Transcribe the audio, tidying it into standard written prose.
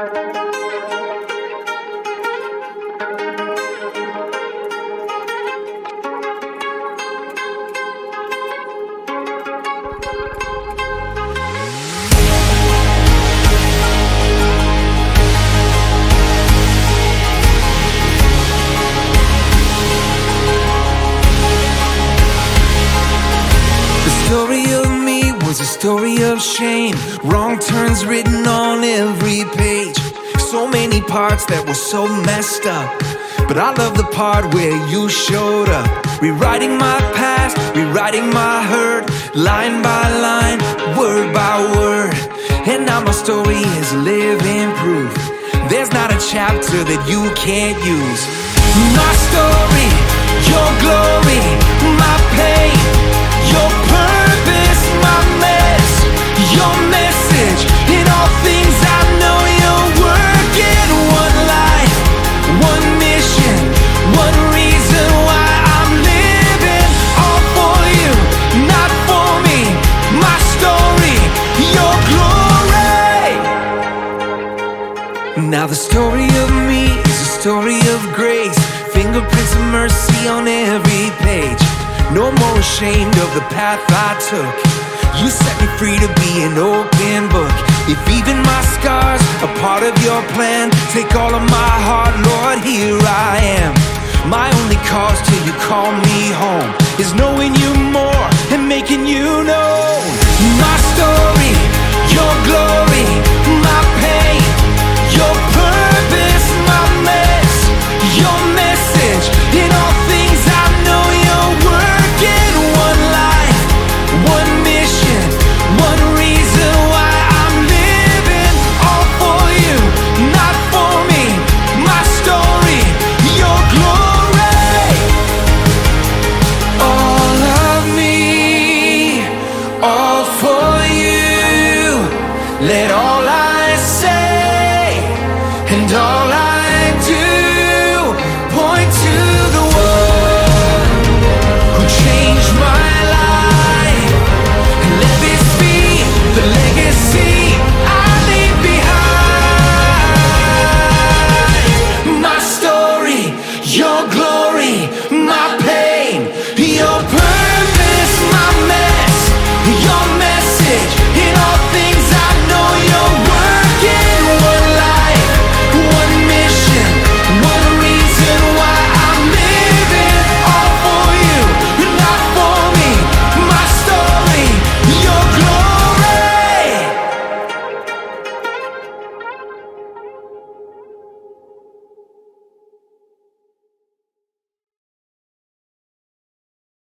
The story of me was a story of shame. Wrong turns written on every page. So many parts that were so messed up, but I love the part where you showed up. Rewriting my past, rewriting my hurt, line by line, word by word. And now my story is living proof. There's not a chapter that you can't use. My story, your glory, my pain, your purpose, my mess, your message. In all things I know you're working. One life, one mission, one reason why I'm living. All for you, not for me. My story, your glory. Now the story of me is a story of grace. Fingerprints of mercy on every page. No more ashamed of the path I took. You set me free to be an open book. If even my scars are part of your plan, take all of my heart, Lord, here I am. My only cause till you call me home is knowing you more and making you known. My story, your glory, my pain, your purpose, my mess, your message. In all things I know you're working. One life, one mission, one reason why I'm living. All for you, not for me. My story, your glory. All of me, all for you. Let all I